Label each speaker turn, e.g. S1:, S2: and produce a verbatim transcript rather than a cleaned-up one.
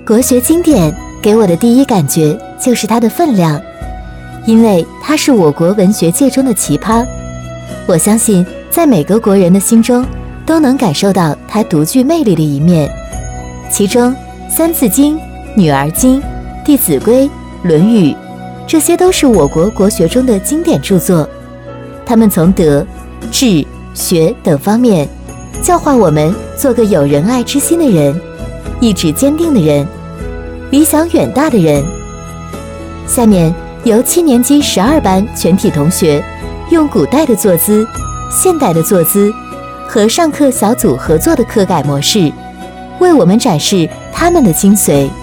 S1: 国学经典给我的第一感觉就是它的分量，因为它是我国文学界中的奇葩。我相信在每个国人的心中都能感受到它独具魅力的一面。其中三字经、女儿经、弟子规、论语，这些都是我国国学中的经典著作。他们从德、智、学等方面教化我们做个有仁爱之心的人，意志坚定的人，理想远大的人。下面由七年级十二班全体同学用古代的坐姿、现代的坐姿和上课小组合作的课改模式，为我们展示他们的精髓。